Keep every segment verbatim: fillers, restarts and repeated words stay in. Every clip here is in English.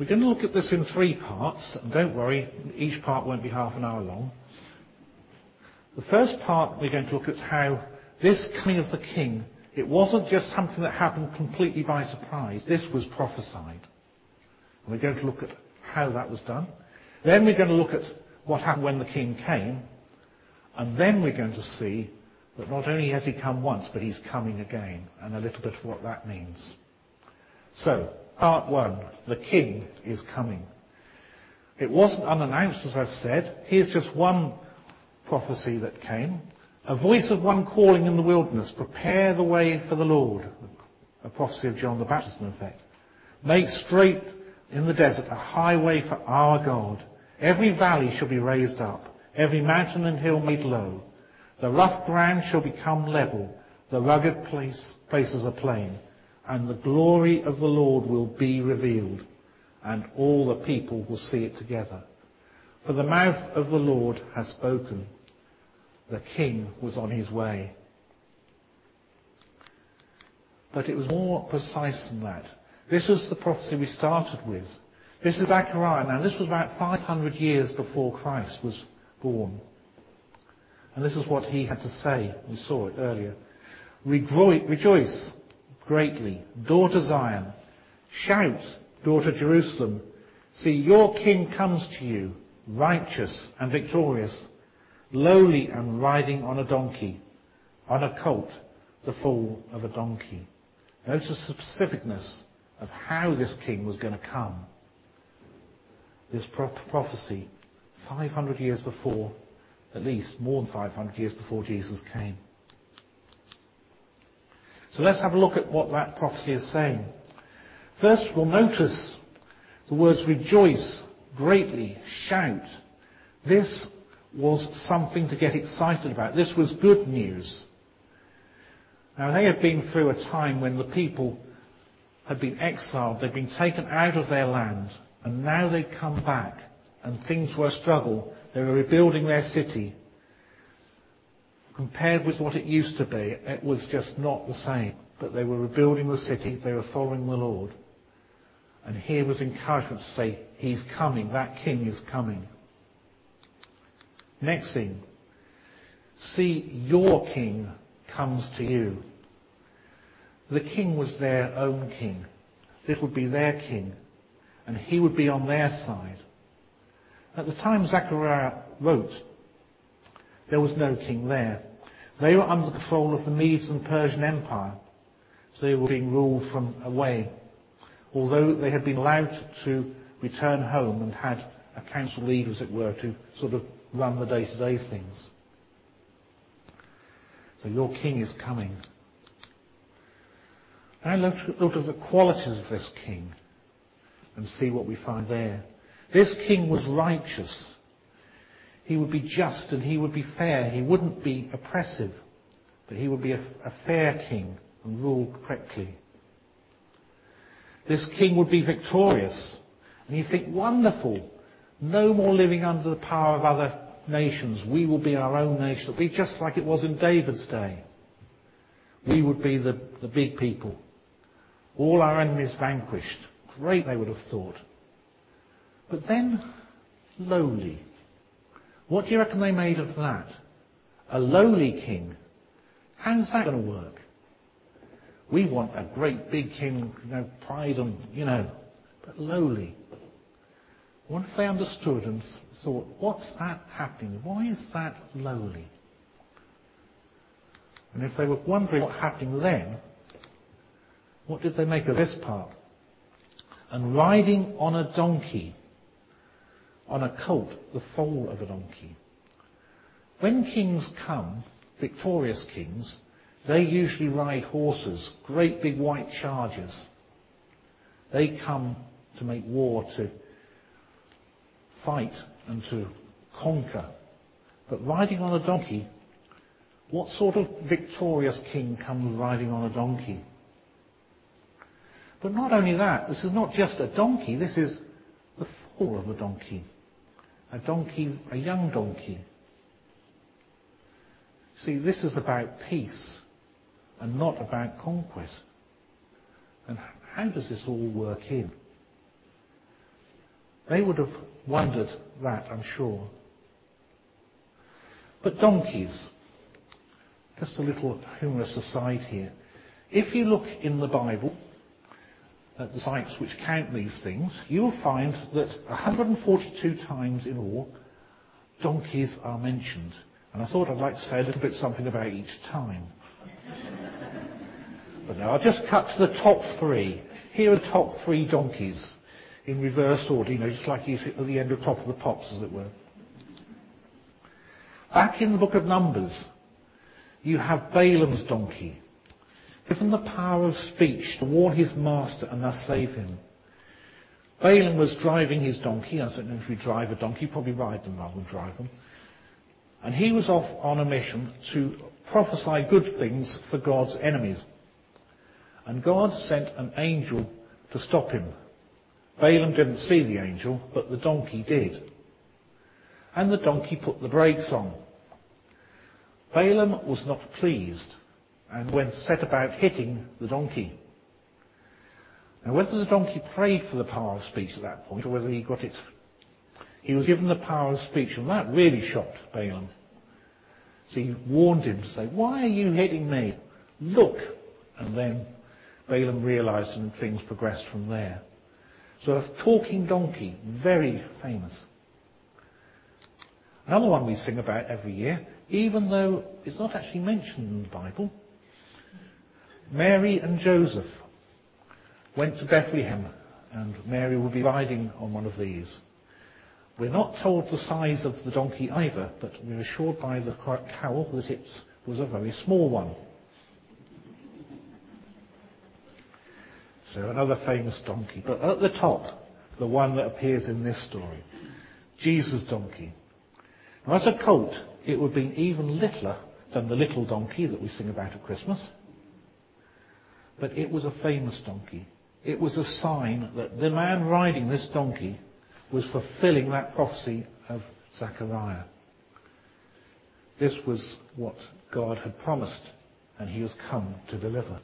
We're going to look at this in three parts, and don't worry, each part won't be half an hour long. The first part, we're going to look at how this coming of the king, it wasn't just something that happened completely by surprise. This was prophesied. And we're going to look at how that was done. Then we're going to look at what happened when the king came. And then we're going to see that not only has he come once, but he's coming again, and a little bit of what that means. So, part one, the king is coming. It wasn't unannounced, as I've said. Here's just one prophecy that came. A voice of one calling in the wilderness, prepare the way for the Lord. A prophecy of John the Baptist, in effect. Make straight in the desert a highway for our God. Every valley shall be raised up, every mountain and hill made low. The rough ground shall become level, the rugged place, places a plain. And the glory of the Lord will be revealed, and all the people will see it together. For the mouth of the Lord has spoken. The king was on his way. But it was more precise than that. This was the prophecy we started with. This is Zechariah. Now, this was about five hundred years before Christ was born. And this is what he had to say. We saw it earlier. Rejoice. Rejoice greatly, daughter Zion. Shout, daughter Jerusalem. See, your king comes to you, righteous and victorious, lowly and riding on a donkey, on a colt, the foal of a donkey. Notice the specificness of how this king was going to come. This prophecy, five hundred years before, at least more than five hundred years before Jesus came. So let's have a look at what that prophecy is saying. First, we'll notice the words rejoice, greatly, shout. This was something to get excited about. This was good news. Now, they had been through a time when the people had been exiled. They'd been taken out of their land. And now they'd come back. And things were a struggle. They were rebuilding their city. Compared with what it used to be, it was just not the same. But they were rebuilding the city, they were following the Lord. And here was encouragement to say, he's coming, that king is coming. Next thing, see, your king comes to you. The king was their own king. This would be their king. And he would be on their side. At the time Zechariah wrote, there was no king there. They were under the control of the Medes and Persian Empire. So they were being ruled from away. Although they had been allowed to return home and had a council leader, as it were, to sort of run the day-to-day things. So your king is coming. Now look, look at the qualities of this king and see what we find there. This king was righteous. He would be just and he would be fair. He wouldn't be oppressive, but he would be a, a fair king and rule correctly. This king would be victorious. And you think, wonderful. No more living under the power of other nations. We will be our own nation. It'll be just like it was in David's day. We would be the, the big people. All our enemies vanquished. Great, they would have thought. But then, lowly. What do you reckon they made of that? A lowly king. How's that going to work? We want a great big king, you know, pride and, you know, but lowly. I wonder if they understood and thought, what's that happening? Why is that lowly? And if they were wondering what's happening then, what did they make of this part? And riding on a donkey, on a colt, the foal of a donkey. When kings come, victorious kings, they usually ride horses, great big white chargers. They come to make war, to fight and to conquer. But riding on a donkey, what sort of victorious king comes riding on a donkey? But not only that, this is not just a donkey, this is the foal of a donkey. A donkey, a young donkey. See, this is about peace and not about conquest. And how does this all work in? They would have wondered that, I'm sure. But donkeys, just a little humorous aside here. If you look in the Bible at the sites which count these things, you will find that one hundred forty-two times in all, donkeys are mentioned. And I thought I'd like to say a little bit something about each time. But now I'll just cut to the top three. Here are the top three donkeys in reverse order, you know, just like you see at the end of Top of the Pops, as it were. Back in the book of Numbers, you have Balaam's donkey, given the power of speech to warn his master and thus save him. Balaam was driving his donkey. I don't know if you drive a donkey, you probably ride them rather than drive them. And he was off on a mission to prophesy good things for God's enemies. And God sent an angel to stop him. Balaam didn't see the angel, but the donkey did. And the donkey put the brakes on. Balaam was not pleased and went set about hitting the donkey. Now, whether the donkey prayed for the power of speech at that point or whether he got it, he was given the power of speech, and that really shocked Balaam. So he warned him to say, "Why are you hitting me? Look!" And then Balaam realized, and things progressed from there. So a talking donkey, very famous. Another one we sing about every year, even though it's not actually mentioned in the Bible. Mary and Joseph went to Bethlehem, and Mary will be riding on one of these. We're not told the size of the donkey either, but we're assured by the carol that it was a very small one. So another famous donkey. But at the top, the one that appears in this story, Jesus' donkey. Now, as a colt, it would be even littler than the little donkey that we sing about at Christmas. But it was a famous donkey. It was a sign that the man riding this donkey was fulfilling that prophecy of Zechariah. This was what God had promised, and he was come to deliver.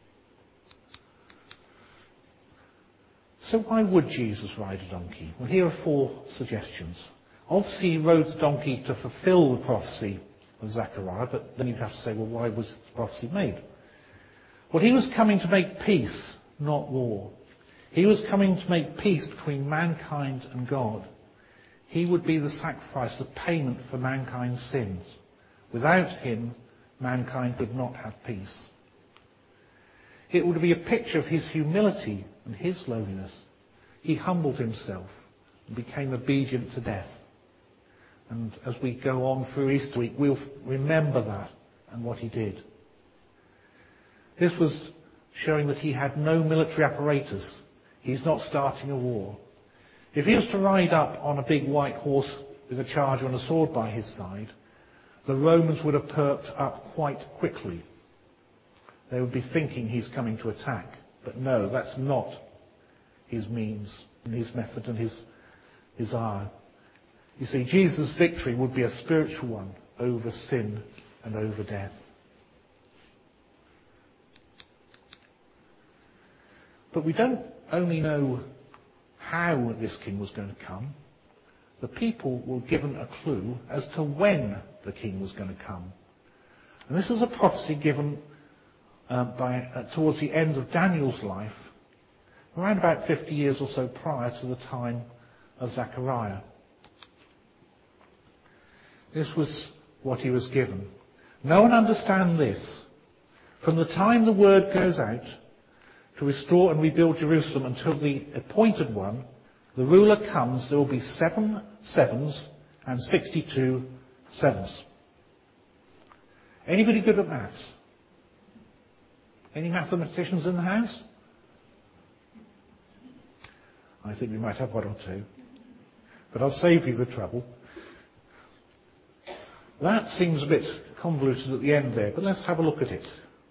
So why would Jesus ride a donkey? Well, here are four suggestions. Obviously, he rode the donkey to fulfill the prophecy of Zechariah, but then you'd have to say, well, why was the prophecy made? Well, he was coming to make peace, not war. He was coming to make peace between mankind and God. He would be the sacrifice, the payment for mankind's sins. Without him, mankind would not have peace. It would be a picture of his humility and his lowliness. He humbled himself and became obedient to death. And as we go on through Easter week, we'll remember that and what he did. This was showing that he had no military apparatus. He's not starting a war. If he was to ride up on a big white horse with a charger and a sword by his side, the Romans would have perked up quite quickly. They would be thinking he's coming to attack. But no, that's not his means and his method and his desire. You see, Jesus' victory would be a spiritual one over sin and over death. But we don't only know how this king was going to come. The people were given a clue as to when the king was going to come. And this is a prophecy given um, by, uh, towards the end of Daniel's life, around about fifty years or so prior to the time of Zechariah. This was what he was given. No one understands this. From the time the word goes out to restore and rebuild Jerusalem until the appointed one, the ruler comes, there will be seven sevens and sixty-two sevens. Anybody good at maths? Any mathematicians in the house? I think we might have one or two. But I'll save you the trouble. That seems a bit convoluted at the end there, but let's have a look at it.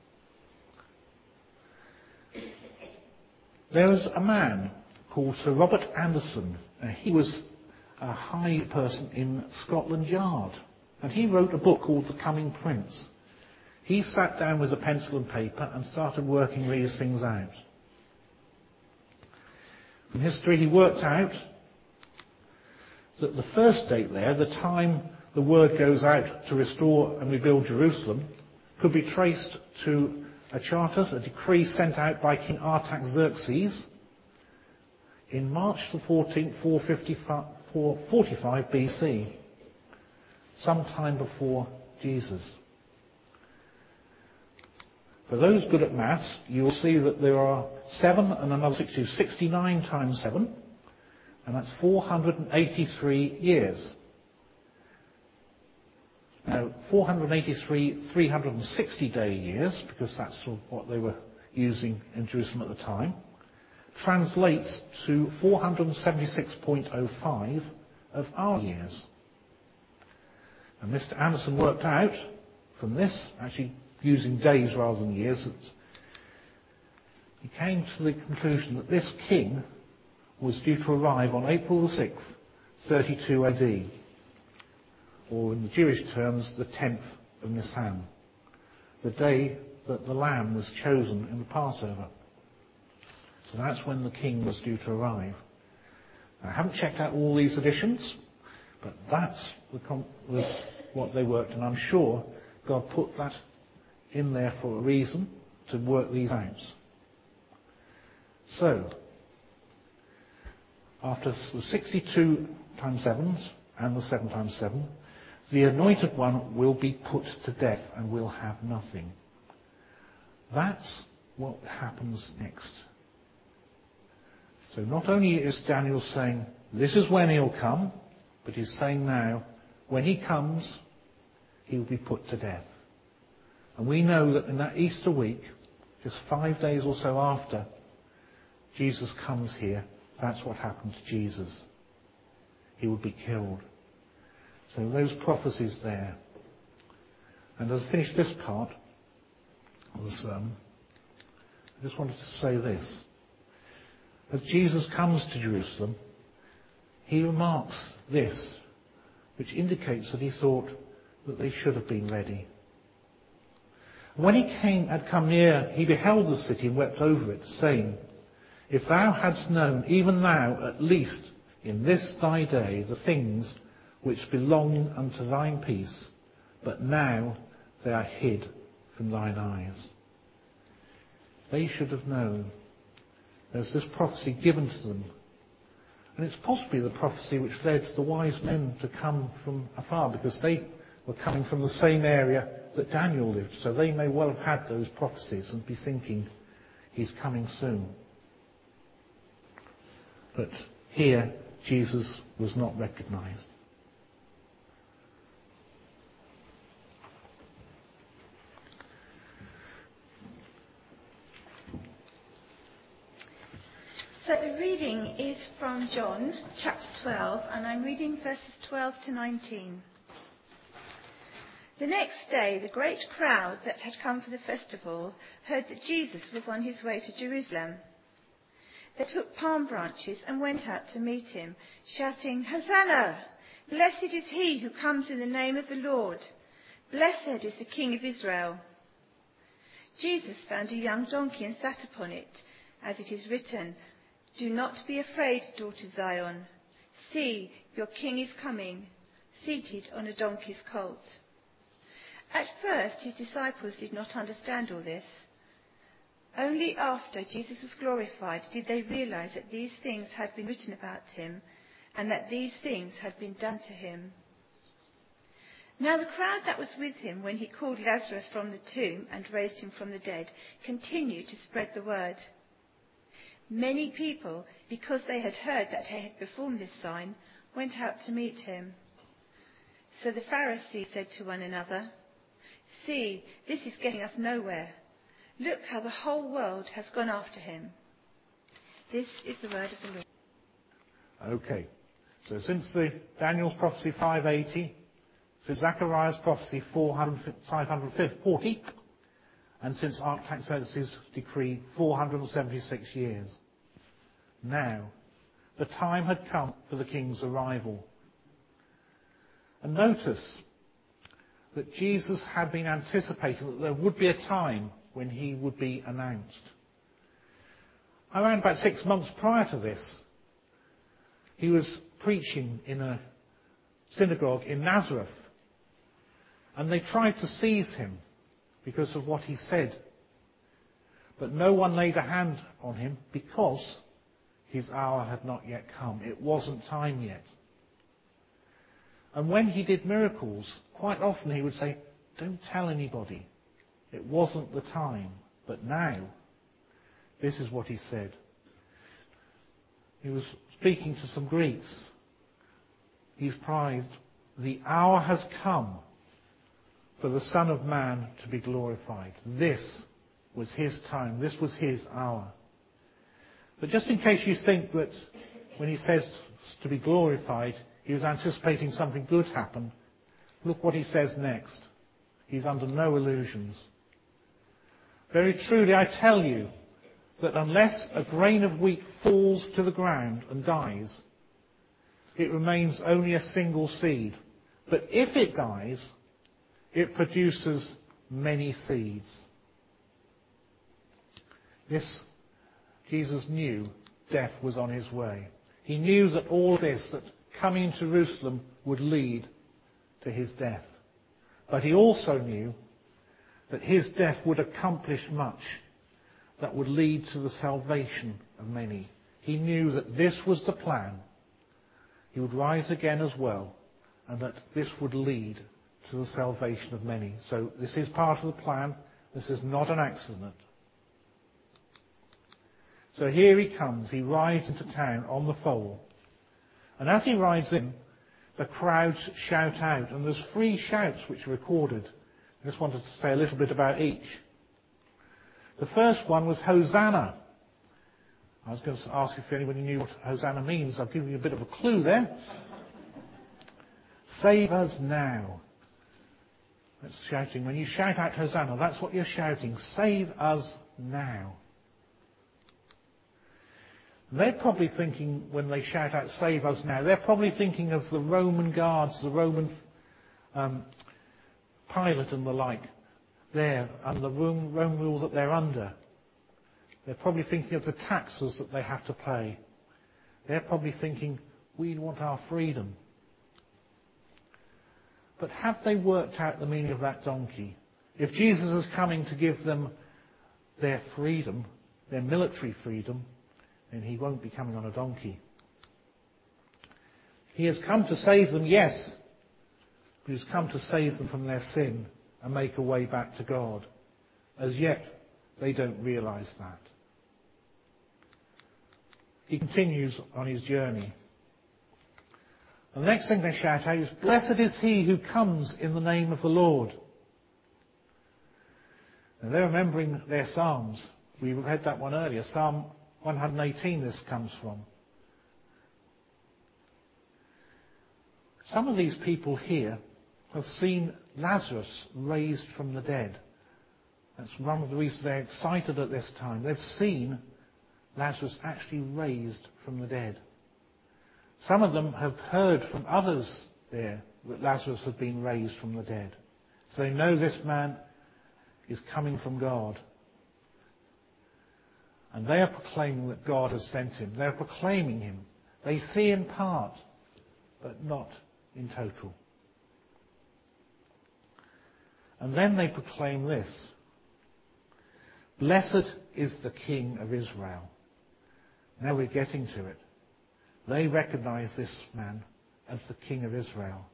There was a man called Sir Robert Anderson. Uh, he was a high person in Scotland Yard. And he wrote a book called The Coming Prince. He sat down with a pencil and paper and started working these things out. From history, he worked out that the first date there, the time the word goes out to restore and rebuild Jerusalem, could be traced to a charter, a decree sent out by King Artaxerxes in March the fourteenth, four forty-five B C, sometime before Jesus. For those good at maths, you'll see that there are seven and another sixty-two, sixty-nine times seven, and that's four hundred eighty-three years. Now, four hundred eighty-three three hundred sixty day years, because that's sort of what they were using in Jerusalem at the time, translates to four hundred seventy-six point oh five of our years. And Mister Anderson worked out from this, actually using days rather than years, that he came to the conclusion that this king was due to arrive on April the sixth, thirty-two A D, or in the Jewish terms, the tenth of Nisan, the day that the lamb was chosen in the Passover. So that's when the king was due to arrive. I haven't checked out all these editions, but that's the com- was what they worked, and I'm sure God put that in there for a reason, to work these out. So, after the sixty-two times sevens and the seven times seven, the anointed one will be put to death and will have nothing. That's what happens next. So not only is Daniel saying, this is when he'll come, but he's saying now, when he comes, he will be put to death. And we know that in that Easter week, just five days or so after Jesus comes here, that's what happened to Jesus. He would be killed. So those prophecies there. And as I finish this part of the sermon, I just wanted to say this. As Jesus comes to Jerusalem, he remarks this, which indicates that he thought that they should have been ready. When he came, had come near, he beheld the city and wept over it, saying, if thou hadst known, even thou, at least in this thy day, the things which belong unto thine peace, but now they are hid from thine eyes. They should have known. There's this prophecy given to them. And it's possibly the prophecy which led the wise men to come from afar, because they were coming from the same area that Daniel lived. So they may well have had those prophecies and be thinking, he's coming soon. But here, Jesus was not recognized. So the reading is from John, chapter twelve, and I'm reading verses twelve to nineteen. The next day, the great crowd that had come for the festival heard that Jesus was on his way to Jerusalem. They took palm branches and went out to meet him, shouting, Hosanna! Blessed is he who comes in the name of the Lord. Blessed is the King of Israel. Jesus found a young donkey and sat upon it, as it is written, do not be afraid, daughter Zion. See, your king is coming, seated on a donkey's colt. At first his disciples did not understand all this. Only after Jesus was glorified did they realize that these things had been written about him, and that these things had been done to him. Now the crowd that was with him when he called Lazarus from the tomb and raised him from the dead continued to spread the word. Many people, because they had heard that he had performed this sign, went out to meet him. So the Pharisees said to one another, see, this is getting us nowhere. Look how the whole world has gone after him. This is the word of the Lord. Okay. So since the Daniel's prophecy five eighty, since Zechariah's prophecy five forty, and since Artaxerxes' decree four hundred seventy-six years, now the time had come for the king's arrival. And notice that Jesus had been anticipating that there would be a time when he would be announced. Around about six months prior to this, He was preaching in a synagogue in Nazareth. And they tried to seize him because of what he said. But no one laid a hand on him because his hour had not yet come. It wasn't time yet. And when he did miracles, quite often he would say, don't tell anybody. It wasn't the time. But now, this is what he said. He was speaking to some Greeks. He's cried, the hour has come for the Son of Man to be glorified. This was his time. This was his hour. But just in case you think that when he says to be glorified, he was anticipating something good happen, look what he says next. He's under no illusions. Very truly I tell you that unless a grain of wheat falls to the ground and dies, it remains only a single seed. But if it dies, it produces many seeds. This, Jesus knew death was on his way. He knew that all this, that coming to Jerusalem would lead to his death. But he also knew that his death would accomplish much that would lead to the salvation of many. He knew that this was the plan. He would rise again as well, and that this would lead to the salvation of many. So this is part of the plan. This is not an accident. So here he comes. He rides into town on the foal. And as he rides in, the crowds shout out. And there's three shouts which are recorded. I just wanted to say a little bit about each. The first one was Hosanna. I was going to ask if anybody knew what Hosanna means. I've given you a bit of a clue there. Save us now. That's shouting. When you shout out Hosanna, that's what you're shouting. Save us now. They're probably thinking, when they shout out, save us now, they're probably thinking of the Roman guards, the Roman um, Pilate and the like, there, and the Roman, Roman rule that they're under. They're probably thinking of the taxes that they have to pay. They're probably thinking, we want our freedom. But have they worked out the meaning of that donkey? If Jesus is coming to give them their freedom, their military freedom, then he won't be coming on a donkey. He has come to save them, yes, but he's come to save them from their sin and make a way back to God. As yet, they don't realize that. He continues on his journey. And the next thing they shout out is, blessed is he who comes in the name of the Lord. And they're remembering their psalms. We read that one earlier. Psalm one hundred eighteen this comes from. Some of these people here have seen Lazarus raised from the dead. That's one of the reasons they're excited at this time. They've seen Lazarus actually raised from the dead. Some of them have heard from others there that Lazarus had been raised from the dead. So they know this man is coming from God. And they are proclaiming that God has sent him. They're proclaiming him. They see in part, but not in total. And then they proclaim this. Blessed is the King of Israel. Now we're getting to it. They recognize this man as the King of Israel.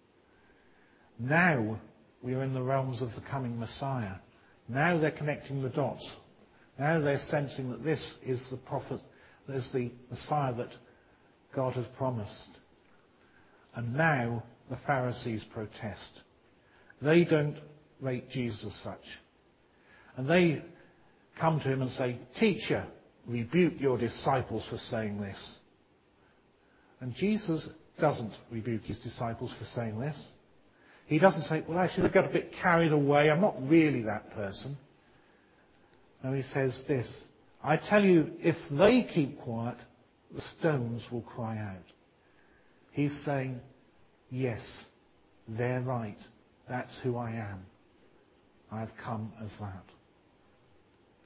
Now we are in the realms of the coming Messiah. Now they're connecting the dots. Now they're sensing that this is the prophet, this is the Messiah that God has promised. And now the Pharisees protest. They don't rate Jesus as such. And they come to him and say, Teacher, rebuke your disciples for saying this. And Jesus doesn't rebuke his disciples for saying this. He doesn't say, well, actually, I got a bit carried away. I'm not really that person. No, he says this. I tell you, if they keep quiet, the stones will cry out. He's saying, yes, they're right. That's who I am. I've come as that.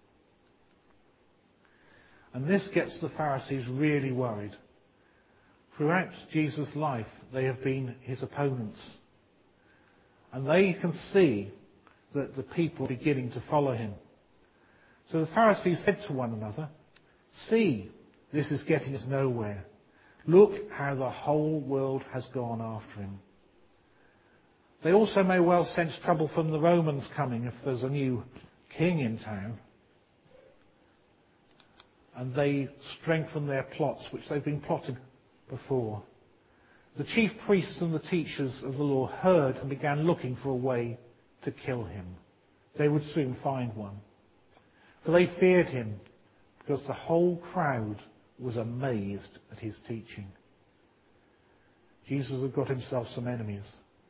And this gets the Pharisees really worried. Throughout Jesus' life, they have been his opponents. And they can see that the people are beginning to follow him. So the Pharisees said to one another, "See, this is getting us nowhere. Look how the whole world has gone after him." They also may well sense trouble from the Romans coming if there's a new king in town. And they strengthen their plots, which they've been plotting before. The chief priests and the teachers of the law heard and began looking for a way to kill him. They would soon find one. For they feared him, because the whole crowd was amazed at his teaching. Jesus had got himself some enemies.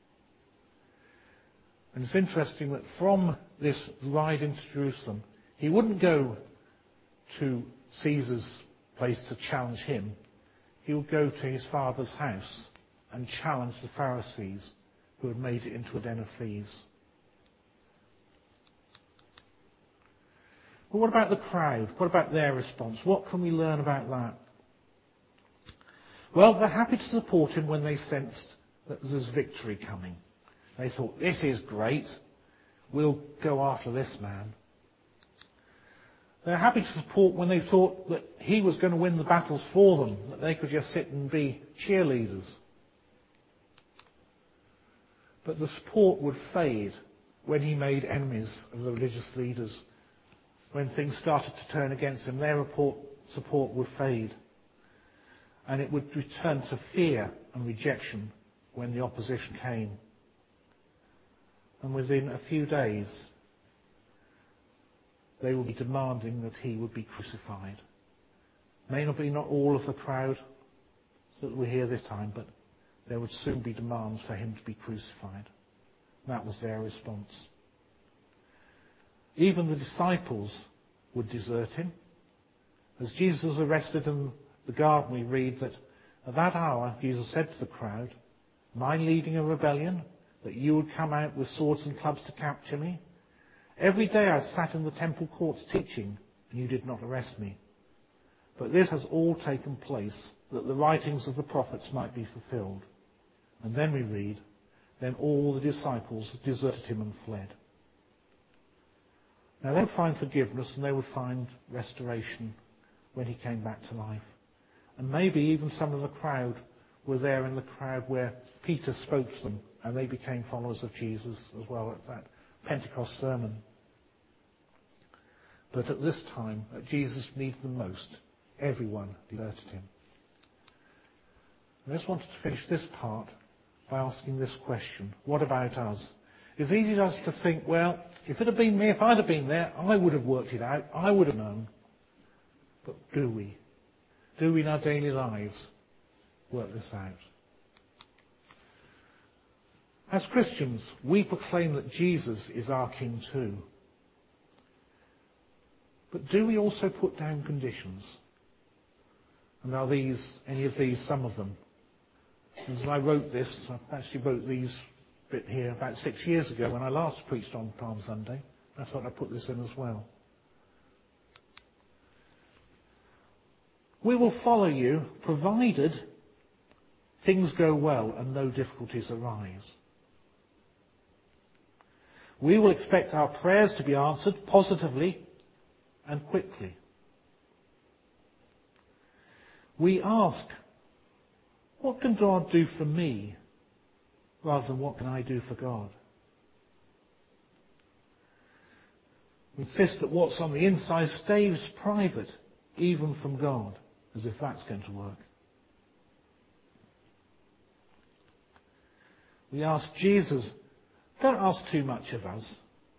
And it's interesting that from this ride into Jerusalem, he wouldn't go to Caesar's place to challenge him. He would go to his father's house and challenge the Pharisees who had made it into a den of thieves. But what about the crowd? What about their response? What can we learn about that? Well, they're happy to support him when they sensed that there's victory coming. They thought, this is great. We'll go after this man. They're happy to support when they thought that he was going to win the battles for them, that they could just sit and be cheerleaders. But the support would fade when he made enemies of the religious leaders. When things started to turn against him, their report, support would fade. And it would return to fear and rejection when the opposition came. And within a few days, they will be demanding that he would be crucified. May not be not all of the crowd that we're here this time, but there would soon be demands for him to be crucified. That was their response. Even the disciples would desert him. As Jesus was arrested in the garden, we read that at that hour Jesus said to the crowd, "Am I leading a rebellion, that you would come out with swords and clubs to capture me? Every day I sat in the temple courts teaching, and you did not arrest me. But this has all taken place, that the writings of the prophets might be fulfilled." And then we read, then all the disciples deserted him and fled. Now they would find forgiveness and they would find restoration when he came back to life. And maybe even some of the crowd were there in the crowd where Peter spoke to them, and they became followers of Jesus as well at that Pentecost sermon. But at this time, that Jesus needed them most, everyone deserted him. I just wanted to finish this part by asking this question: what about us? It's easy for us to think, well, if it had been me, if I'd have been there, I would have worked it out, I would have known. But do we? Do we in our daily lives work this out? As Christians, we proclaim that Jesus is our King too. But do we also put down conditions? And are these, any of these, some of them? As I wrote this, I actually wrote these bit here about six years ago when I last preached on Palm Sunday. I thought I'd put this in as well. We will follow you provided things go well and no difficulties arise. We will expect our prayers to be answered positively and quickly. We ask, what can God do for me, rather than what can I do for God? We insist that what's on the inside stays private, even from God, as if that's going to work. We ask Jesus, don't ask too much of us.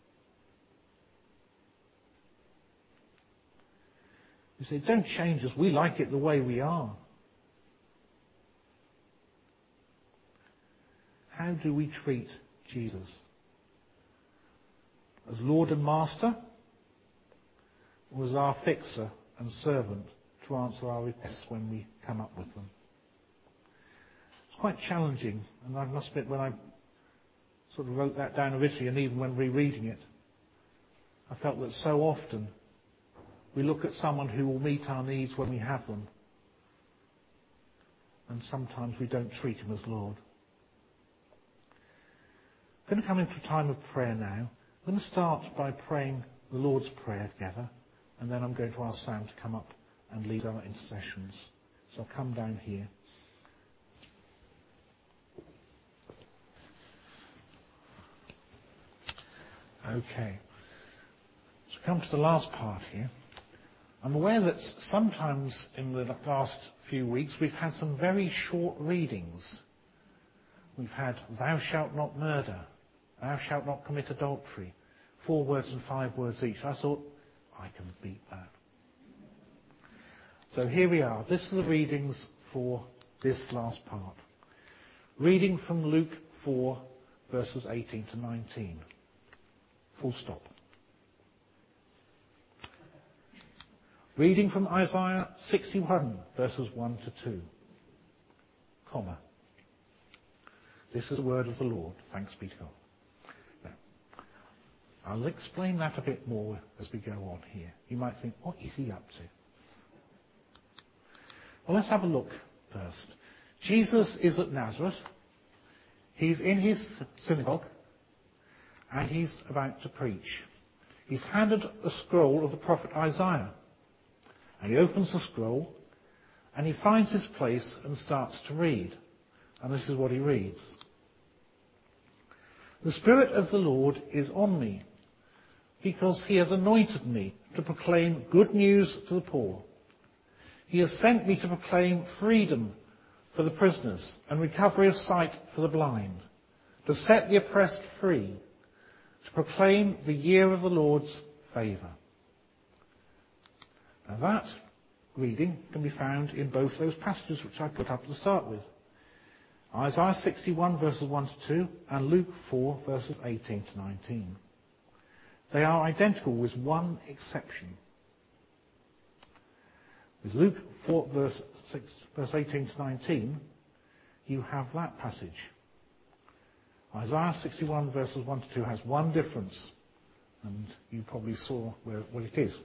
We say, don't change us. We like it the way we are. How do we treat Jesus? As Lord and Master? Or as our fixer and servant to answer our requests when we come up with them? It's quite challenging, and I must admit, when I sort of wrote that down originally, and even when rereading it, I felt that so often we look at someone who will meet our needs when we have them, and sometimes we don't treat him as Lord. I'm going to come into a time of prayer now. I'm going to start by praying the Lord's Prayer together, and then I'm going to ask Sam to come up and lead our intercessions. So I'll come down here. Okay. So come to the last part here. I'm aware that sometimes in the last few weeks we've had some very short readings. We've had thou shalt not murder, thou shalt not commit adultery, four words and five words each. I thought, I can beat that. So here we are. This are the readings for this last part. Reading from Luke four, verses eighteen to nineteen. Full stop. Reading from Isaiah sixty-one, verses one to two. Comma. This is the word of the Lord. Thanks be to God. Now, I'll explain that a bit more as we go on here. You might think, what is he up to? Well, let's have a look first. Jesus is at Nazareth. He's in his synagogue, and he's about to preach. He's handed a scroll of the prophet Isaiah. And he opens the scroll, and he finds his place and starts to read. And this is what he reads. The Spirit of the Lord is on me, because he has anointed me to proclaim good news to the poor. He has sent me to proclaim freedom for the prisoners and recovery of sight for the blind, to set the oppressed free, to proclaim the year of the Lord's favour. Now that reading can be found in both those passages which I put up to start with. Isaiah sixty-one verses one to two and Luke four verses eighteen to nineteen. They are identical with one exception. With Luke four verse, six, verse eighteen to nineteen, you have that passage. Isaiah sixty-one verses one to two has one difference, and you probably saw where, what it is.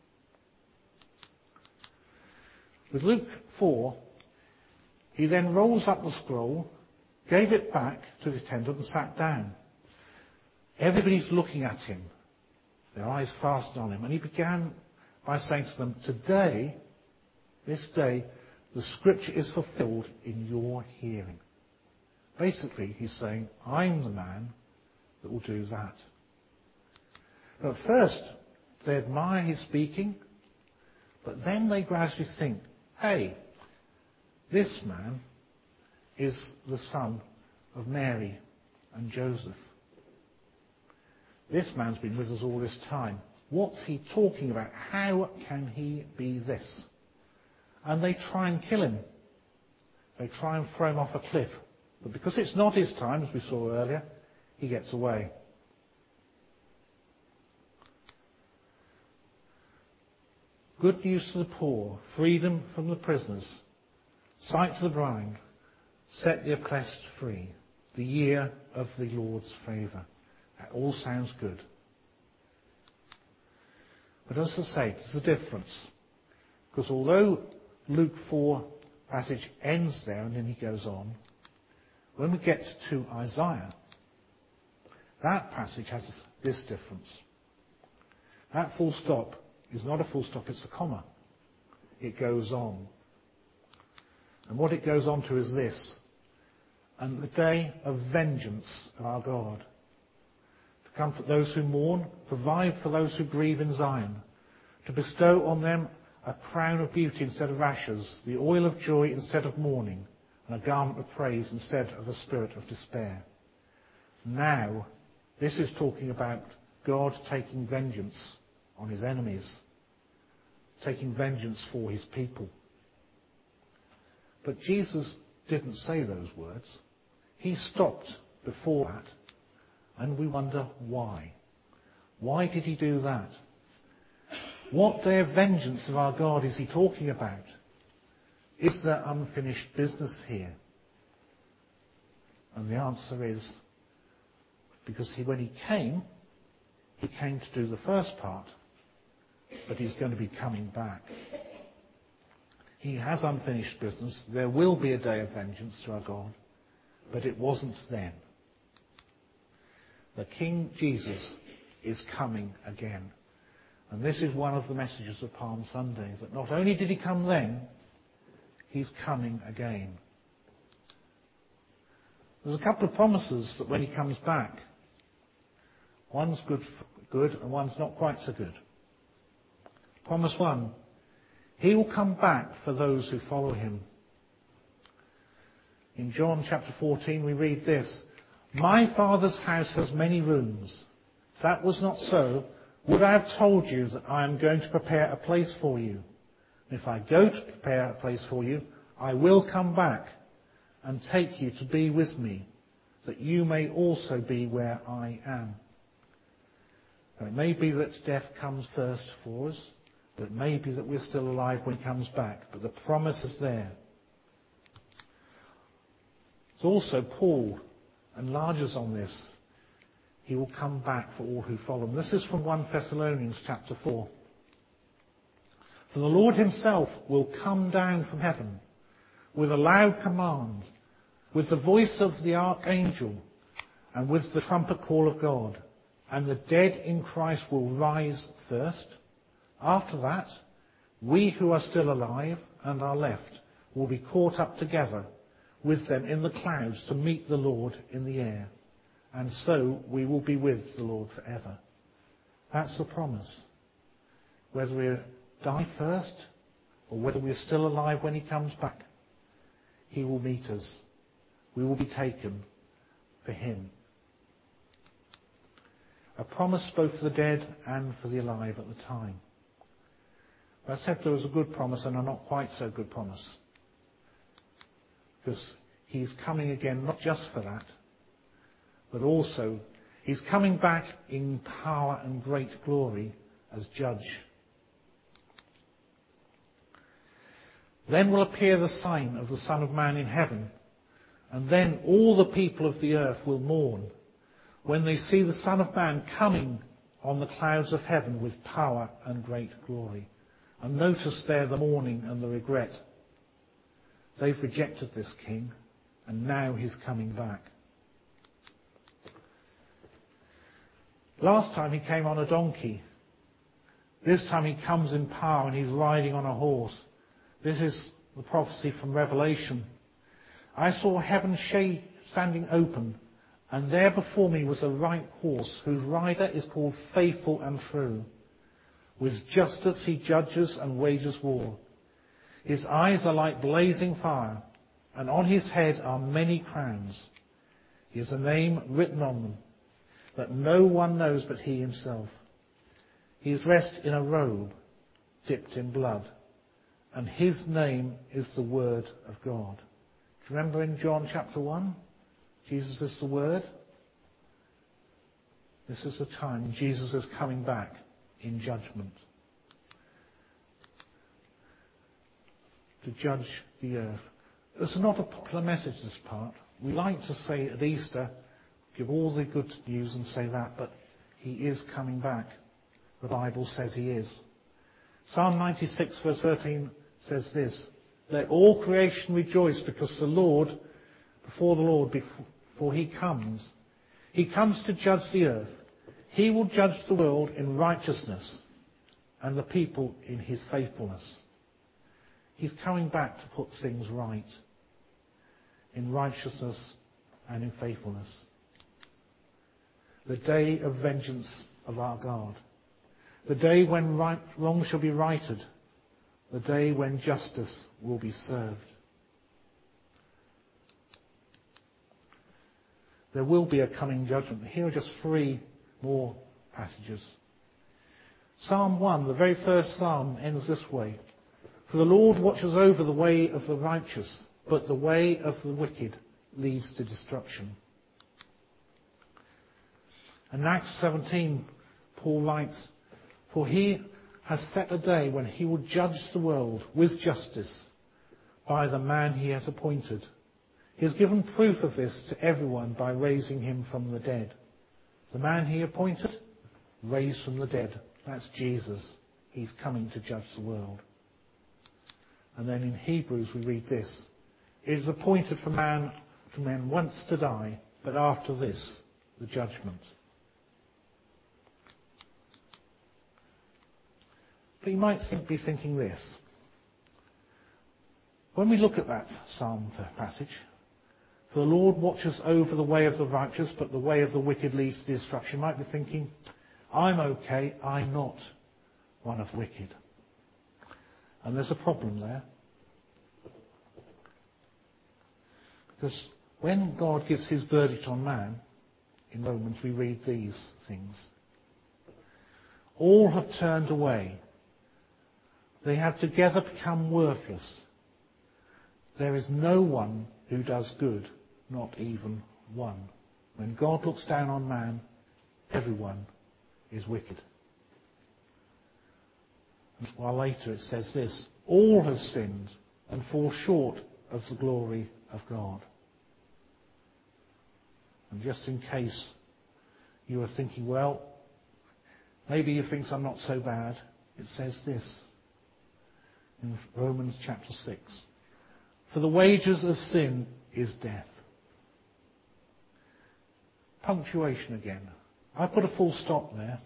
With Luke four, he then rolls up the scroll, gave it back to the attendant and sat down. Everybody's looking at him, their eyes fastened on him, and he began by saying to them, today, this day, the scripture is fulfilled in your hearing. Basically, he's saying, I'm the man that will do that. At first, they admire his speaking, but then they gradually think, hey, this man is the son of Mary and Joseph. This man's been with us all this time. What's he talking about? How can he be this? And they try and kill him. They try and throw him off a cliff. But because it's not his time, as we saw earlier, he gets away. Good news to the poor, freedom from the prisoners, sight to the blind, set the oppressed free, the year of the Lord's favour. That all sounds good. But as I say, there's a difference. Because although Luke four passage ends there and then he goes on, when we get to Isaiah, that passage has this difference. That full stop is not a full stop, it's a comma. It goes on. And what it goes on to is this. And the day of vengeance of our God, to comfort those who mourn, provide for those who grieve in Zion, to bestow on them a crown of beauty instead of ashes, the oil of joy instead of mourning, and a garment of praise instead of a spirit of despair. Now, this is talking about God taking vengeance on his enemies, taking vengeance for his people. But Jesus didn't say those words. He stopped before that, and we wonder why. Why did he do that? What day of vengeance of our God is he talking about? Is there unfinished business here? And the answer is, because he, when he came, he came to do the first part, but he's going to be coming back. He has unfinished business. There will be a day of vengeance to our God, but it wasn't then. The King Jesus is coming again. And this is one of the messages of Palm Sunday, that not only did he come then, he's coming again. There's a couple of promises that when he comes back, one's good, good and one's not quite so good. Promise one, he will come back for those who follow him. In John chapter fourteen we read this, "My Father's house has many rooms. If that was not so, would I have told you that I am going to prepare a place for you? And if I go to prepare a place for you, I will come back and take you to be with me, that you may also be where I am." Now, it may be that death comes first for us, but it may be that we're still alive when he comes back. But the promise is there. So also Paul enlarges on this. He will come back for all who follow him. This is from First Thessalonians chapter four. "For the Lord himself will come down from heaven with a loud command, with the voice of the archangel, and with the trumpet call of God. And the dead in Christ will rise first. After that, we who are still alive and are left will be caught up together with them in the clouds to meet the Lord in the air. And so we will be with the Lord forever." That's the promise. Whether we die first or whether we're still alive when he comes back, he will meet us. We will be taken for him. A promise both for the dead and for the alive at the time. But I said there was a good promise and a not quite so good promise. Because he's coming again not just for that, but also he's coming back in power and great glory as judge. "Then will appear the sign of the Son of Man in heaven, and then all the people of the earth will mourn when they see the Son of Man coming on the clouds of heaven with power and great glory." And notice there the mourning and the regret. They've rejected this king, and now he's coming back. Last time he came on a donkey. This time he comes in power and he's riding on a horse. This is the prophecy from Revelation. "I saw heaven standing open, and there before me was a white horse, whose rider is called Faithful and True. With justice he judges and wages war. His eyes are like blazing fire, and on his head are many crowns. He has a name written on them that no one knows but he himself. He is dressed in a robe dipped in blood, and his name is the Word of God." Do you remember in John chapter one? Jesus is the Word. This is the time Jesus is coming back in judgment to judge the earth. It's not a popular message, this part. We like to say at Easter, give all the good news and say that, but he is coming back. The Bible says he is. Psalm ninety-six verse thirteen says this, "Let all creation rejoice because the Lord, before the Lord, before he comes, he comes to judge the earth. He will judge the world in righteousness and the people in his faithfulness." He's coming back to put things right in righteousness and in faithfulness. The day of vengeance of our God. The day when right, wrong shall be righted. The day when justice will be served. There will be a coming judgment. Here are just three more passages. Psalm one, the very first psalm, ends this way. "For the Lord watches over the way of the righteous, but the way of the wicked leads to destruction." And in Acts seventeen, Paul writes, "For he has set a day when he will judge the world with justice by the man he has appointed. He has given proof of this to everyone by raising him from the dead." The man he appointed, raised from the dead. That's Jesus. He's coming to judge the world. And then in Hebrews we read this. It is appointed for man to men once to die, but after this, the judgment. But you might be thinking this. When we look at that Psalm passage, for the Lord watches over the way of the righteous, but the way of the wicked leads to destruction, you might be thinking, I'm okay, I'm not one of wicked. And there's a problem there. Because when God gives his verdict on man, in Romans we read these things. All have turned away. They have together become worthless. There is no one who does good, not even one. When God looks down on man, everyone is wicked. And while later it says this, all have sinned and fall short of the glory of God. And just in case you are thinking, well, maybe you think I'm not so bad, it says this in Romans chapter six. For the wages of sin is death. Punctuation again. I put a full stop there.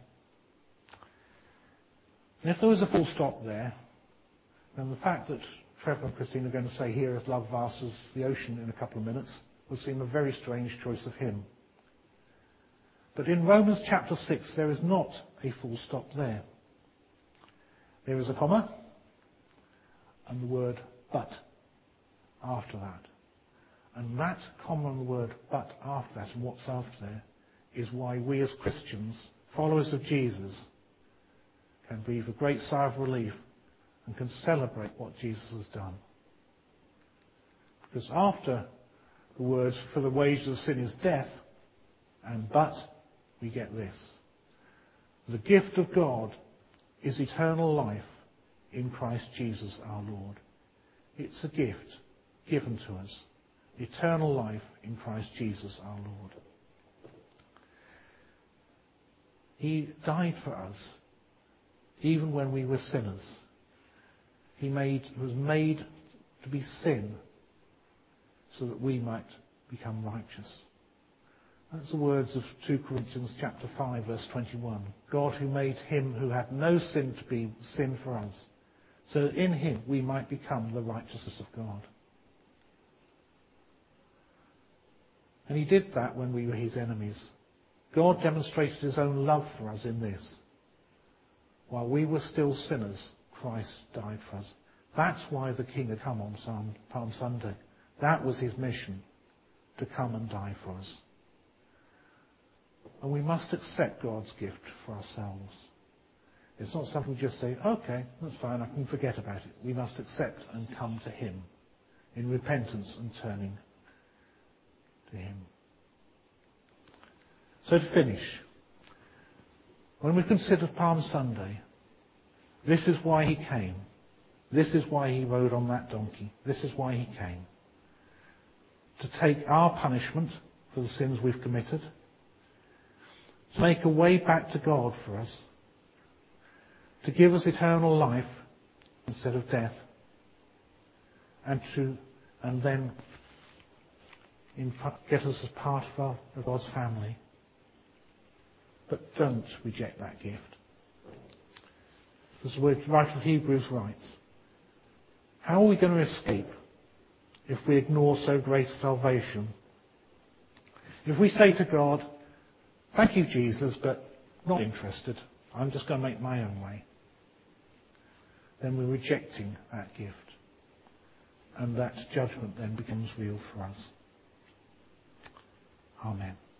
And if there was a full stop there, then the fact that Trevor and Christine are going to say, here is love vast as the ocean in a couple of minutes, would seem a very strange choice of hymn. But in Romans chapter six, there is not a full stop there. There is a comma, and the word but after that. And that comma and the word but after that, and what's after there, is why we as Christians, followers of Jesus, can breathe a great sigh of relief and can celebrate what Jesus has done. Because after the words, for the wages of sin is death, and but, we get this. The gift of God is eternal life in Christ Jesus our Lord. It's a gift given to us. Eternal life in Christ Jesus our Lord. He died for us even when we were sinners. He made, was made to be sin so that we might become righteous. That's the words of two Corinthians chapter five, verse twenty-one. God who made him who had no sin to be sin for us, so that in him we might become the righteousness of God. And he did that when we were his enemies. God demonstrated his own love for us in this. While we were still sinners, Christ died for us. That's why the King had come on Palm Sunday. That was his mission, to come and die for us. And we must accept God's gift for ourselves. It's not something we just say, okay, that's fine, I can forget about it. We must accept and come to him in repentance and turning to him. So to finish, when we consider Palm Sunday, this is why he came. This is why he rode on that donkey. This is why he came. To take our punishment for the sins we've committed, to make a way back to God for us, to give us eternal life instead of death, and to and then in, get us as part of, our, of God's family. But don't reject that gift. As the writer of Hebrews writes, how are we going to escape if we ignore so great a salvation? If we say to God, thank you, Jesus, but not interested, I'm just going to make my own way, then we're rejecting that gift. And that judgment then becomes real for us. Amen.